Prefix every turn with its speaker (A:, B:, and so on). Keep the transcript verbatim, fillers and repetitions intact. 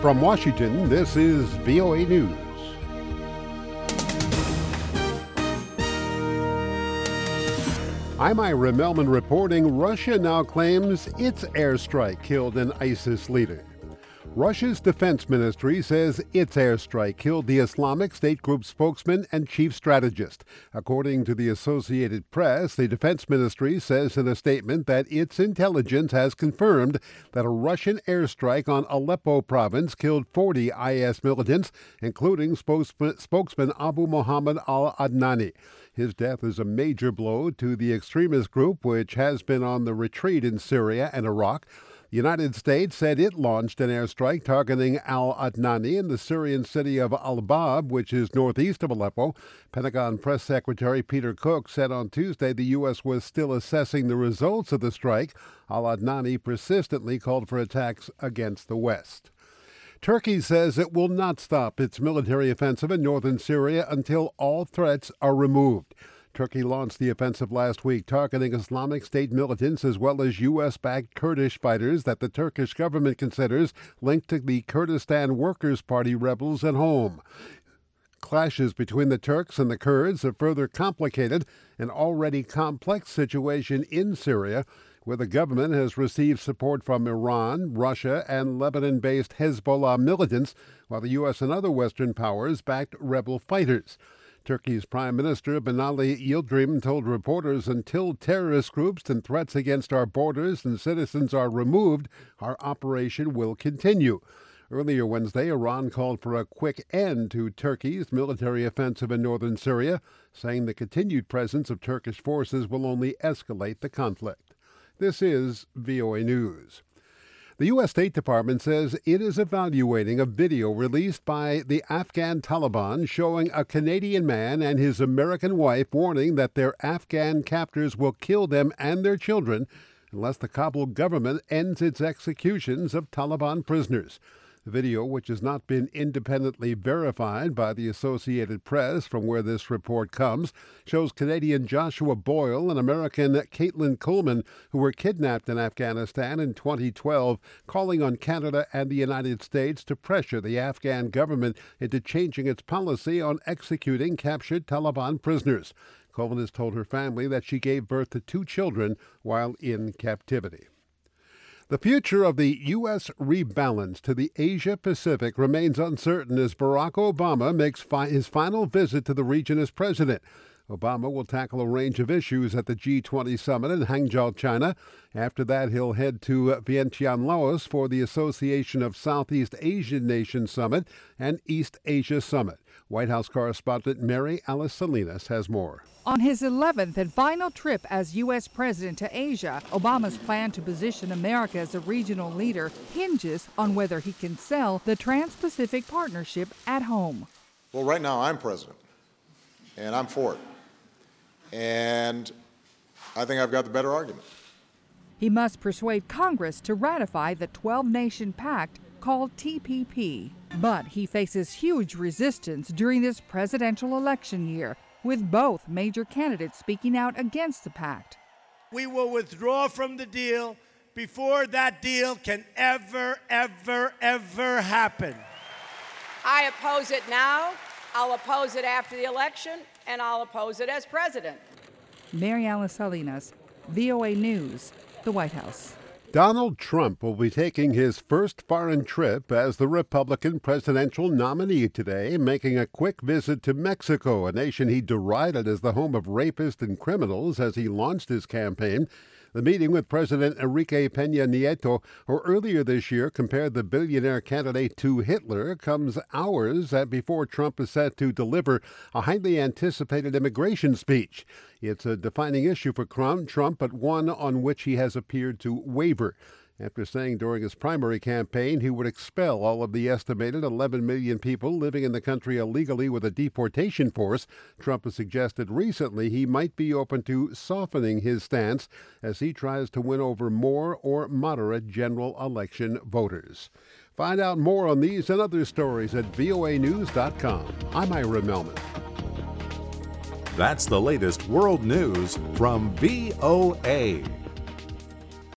A: From Washington, this is V O A News. I'm Ira Melman reporting Russia now claims its airstrike killed an ISIS leader. Russia's defense ministry says its airstrike killed the Islamic State group spokesman and chief strategist. According to the Associated Press, the defense ministry says in a statement that its intelligence has confirmed that a Russian airstrike on Aleppo province killed forty I S militants, including spokesman, spokesman Abu Muhammad al-Adnani. His death is a major blow to the extremist group, which has been on the retreat in Syria and Iraq. The United States said it launched an airstrike targeting al-Adnani in the Syrian city of Al-Bab, which is northeast of Aleppo. Pentagon Press Secretary Peter Cook said on Tuesday the U S was still assessing the results of the strike. Al-Adnani persistently called for attacks against the West. Turkey says it will not stop its military offensive in northern Syria until all threats are removed. Turkey launched the offensive last week, targeting Islamic State militants as well as U S-backed Kurdish fighters that the Turkish government considers linked to the Kurdistan Workers' Party rebels at home. Clashes between the Turks and the Kurds have further complicated an already complex situation in Syria, where the government has received support from Iran, Russia, and Lebanon-based Hezbollah militants, while the U S and other Western powers backed rebel fighters. Turkey's Prime Minister Binali Yildirim told reporters, until terrorist groups and threats against our borders and citizens are removed, our operation will continue. Earlier Wednesday, Iran called for a quick end to Turkey's military offensive in northern Syria, saying the continued presence of Turkish forces will only escalate the conflict. This is V O A News. The U S State Department says it is evaluating a video released by the Afghan Taliban showing a Canadian man and his American wife warning that their Afghan captors will kill them and their children unless the Kabul government ends its executions of Taliban prisoners. The video, which has not been independently verified by the Associated Press, from where this report comes, shows Canadian Joshua Boyle and American Caitlin Coleman, who were kidnapped in Afghanistan in twenty twelve, calling on Canada and the United States to pressure the Afghan government into changing its policy on executing captured Taliban prisoners. Coleman has told her family that she gave birth to two children while in captivity. The future of the U S rebalance to the Asia-Pacific remains uncertain as Barack Obama makes fi- his final visit to the region as president. Obama will tackle a range of issues at the G twenty summit in Hangzhou, China. After that, he'll head to Vientiane, Laos for the Association of Southeast Asian Nations Summit and East Asia Summit. White House correspondent Mary Alice Salinas has more.
B: On his eleventh and final trip as U S president to Asia, Obama's plan to position America as a regional leader hinges on whether he can sell the Trans-Pacific Partnership at home.
C: Well, right now I'm president, and I'm for it. And I think I've got the better argument.
B: He must persuade Congress to ratify the twelve-nation pact called T P P. But he faces huge resistance during this presidential election year, with both major candidates speaking out against the pact.
D: We will withdraw from the deal before that deal can ever, ever, ever happen.
E: I oppose it now, I'll oppose it after the election, and I'll oppose it as president.
B: Mary Alice Salinas, V O A News, the White House.
A: Donald Trump will be taking his first foreign trip as the Republican presidential nominee today, making a quick visit to Mexico, a nation he derided as the home of rapists and criminals as he launched his campaign. The meeting with President Enrique Peña Nieto, who earlier this year compared the billionaire candidate to Hitler, comes hours before Trump is set to deliver a highly anticipated immigration speech. It's a defining issue for Trump, but one on which he has appeared to waver. After saying during his primary campaign he would expel all of the estimated eleven million people living in the country illegally with a deportation force, Trump has suggested recently he might be open to softening his stance as he tries to win over more or moderate general election voters. Find out more on these and other stories at V O A news dot com. I'm Ira Melman.
F: That's the latest world news from V O A.